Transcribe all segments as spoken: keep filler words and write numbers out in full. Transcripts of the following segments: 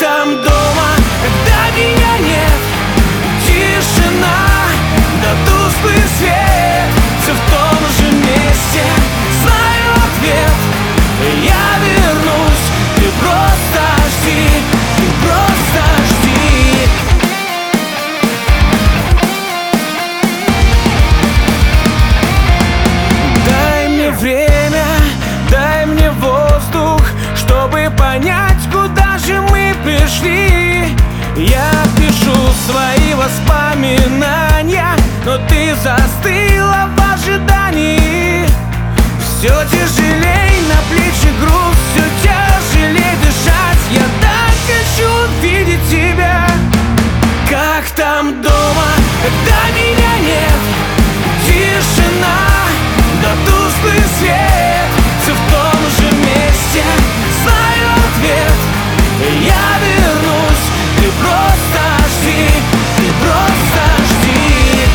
там дома, когда меня нет? Тишина, да тусклый свет. Все в том же месте, знаю ответ. Я вернусь, ты просто жди, ты просто жди. Дай мне время, дай мне воздух, чтобы понять, куда же мы пришли. Я пишу свои воспоминания, но ты застыла в ожидании. Все тяжелей на плечи груз, все тяжелей дышать. Я так хочу видеть тебя, как там дома, когда меня нет. Тишина, да тусклый свет. Все в том же месте, знаю ответ. Я вернусь, ты просто жди, ты просто жди.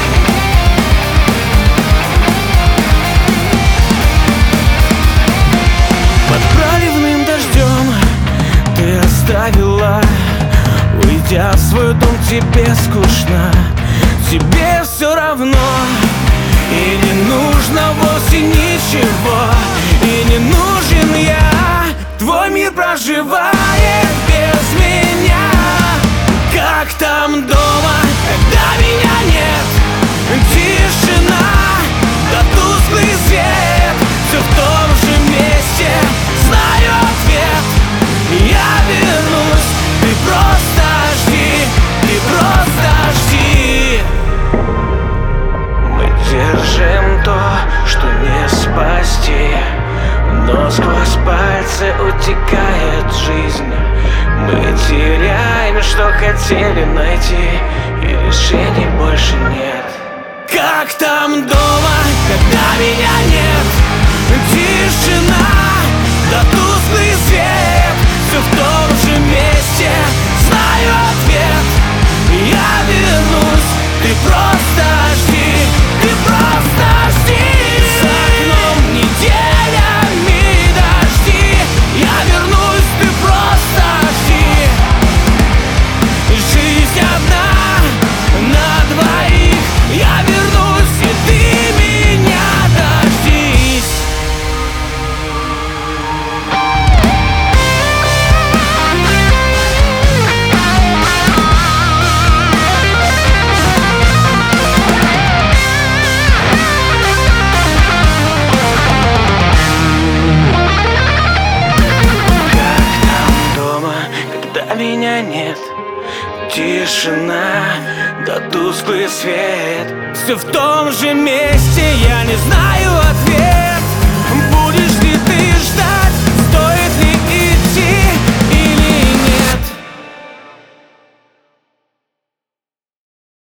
Под проливным дождем ты оставила, уйдя в свой дом, тебе скучно, тебе все равно. И не нужно вовсе ничего, и не нужен я. Твой мир проживает без меня, как там дома, когда меня нет. Тишина, да тусклый свет. Все в том же месте, знаю ответ. Я вернусь, ты просто жди, ты просто жди. Мы держим то, что не спасти, но сквозь пальцы утекает жизнь. Мы теряем, что хотели найти, и решений больше нет. Как там дома, когда меня нет? Тишина, да тусклый свет. Все в том же месте, знаю ответ. Я вернусь, ты просто жди, ты просто жди. За окном неделями дожди. Я вернусь, ты просто жди. Жизнь одна на двоих. Я вернусь, и ты меня дождись. Меня нет, тишина, да тусклый свет. Все в том же месте, я не знаю